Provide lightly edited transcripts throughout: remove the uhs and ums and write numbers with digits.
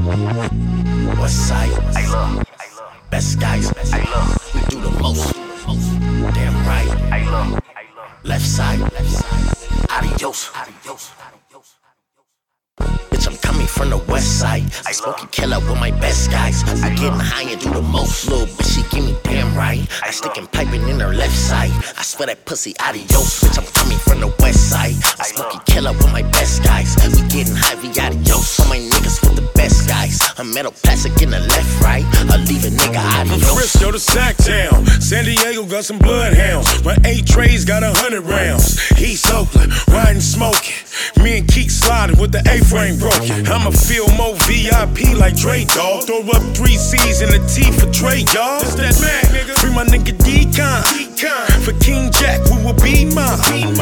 West side, I love. Best guys, I love. We do the most. Damn right, I love. Left side, adios. Bitch, I'm coming from the west side. I smoke and kill out with my best guys. I getting high and do the most. Little bitch, she give me damn right. I stick and piping in her left side. I swear that pussy adios. Bitch, I'm coming from the west side. I smoke and kill out with my best guys. We getting high, we adios. All my niggas with the best guys. A metal plastic in the left, right. I leave a nigga adios. From Frisco to Sacktown, San Diego got some bloodhounds. My 8 trays got 100 rounds. East Oakland, riding smoking. Me and Keek sliding with the A-frame broken. I'ma feel more VIP like Dre, dawg. Throw up 3 C's in the T for Trey, y'all. That's that man, nigga. Free my nigga D-Con. For King Jack, we will be mine.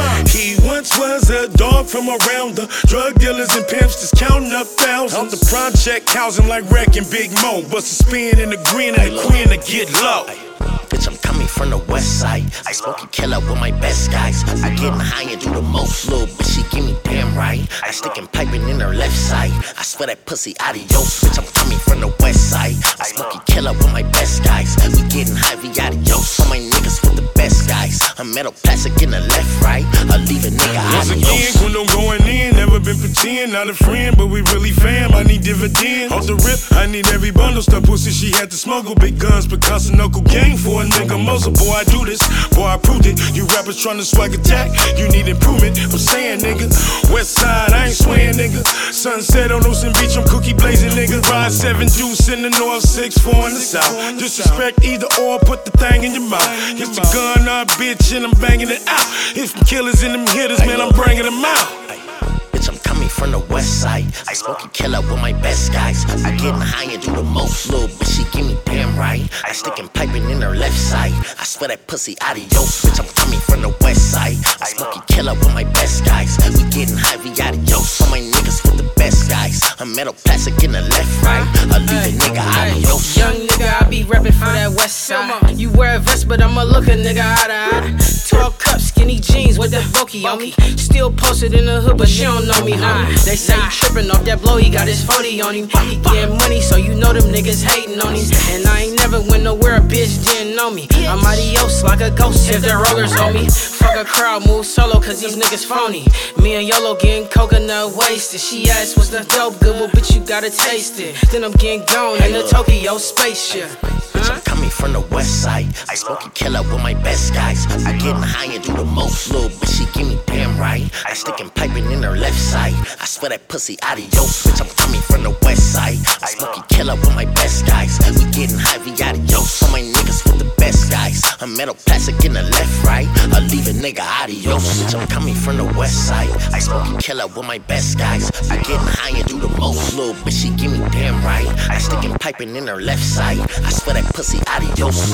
He once was a dog from around the drug dealers and pimps just counting up thousands. On the project housing like Wreck and Big Mo. Bust a spin in the green and the queen to get low. Bitch, I'm coming from the west side. I smoke and kill out with my best guys. I getting high and do the most. Little bitch, she give me damn right. I stick and piping in her left side. I swear that pussy adios. Bitch, I'm coming from the west side. I smoke and kill out with my best guys. We getting high, we adios. All my niggas with the best guys. A metal plastic in the left, right. I leave a nigga once adios. again, Quando going in. Never been pretend, not a friend, but we really fam. I need dividends. Off the rip, I need every bundle. Stuff pussy, she had to smuggle. Big guns, Picasso knuckle game for a nigga muscle. Boy, I do this, boy, I proved it. You rappers trying to swag attack, you need improvement. I'm saying, nigga, west side, I ain't swaying, nigga. Sunset on Ocean Beach, I'm cookie blazing, nigga. Ride 7 deuce in the north, 6-4 in the south. Disrespect either or, put the thing in your mouth. It's the gun, nah, bitch, and I'm banging it out. If some killers and them hitters, man, I'm bringing them out. Bitch, I'm coming from the west side. I smoke and kill out with my best guys. I getting high and do the most. Little bitch, she give me damn right. I stick and piping in her left side. I swear that pussy adios. Bitch, I'm coming from the west side. I smoke and kill out with my best guys. We getting high, we adios. All my niggas with the best guys. A metal plastic in the left, right. I leave a nigga adios. Young nigga, I be reppin' for that west side. You wear a vest, but I'ma look a nigga eye to eye. 12 cups, skinny jeans with the bulky on me. Still posted in the hood, but she don't know me, homie. They say he trippin' off that blow, he got his 40 on him. He getting money, so you know them niggas hating on him. And I ain't never went nowhere, a bitch didn't know me. I'm adios like a ghost if the rollers on me. Fuck a crowd, move solo, cause these niggas phony. Me and YOLO getting coconut wasted. She asked, what's the dope good? Well, bitch, you gotta taste it. Then I'm getting gone in the Tokyo spaceship. Bitch, I'm coming from the west side. I smoke and kill out with my best guys. I getting high and do the most. Little bitch, she give me damn right. I stick and piping in her left side. I swear that pussy adios. Bitch, I'm coming from the west side. I smoke and kill out with my best guys. We getting high, we adios. All my niggas with the best guys. A metal plastic in the left, right. I leave a nigga adios. Bitch, I'm coming from the west side. I smoke and kill out with my best guys. I getting high and do the most. Little bitch, she give me damn right. I stick and piping in her left side. I swear that pussy adios.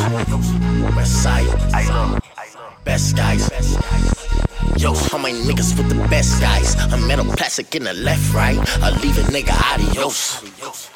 West side, I love. Best guys. Yo, all my niggas with the best guys. A metal plastic in the left, right. I leave a nigga adios.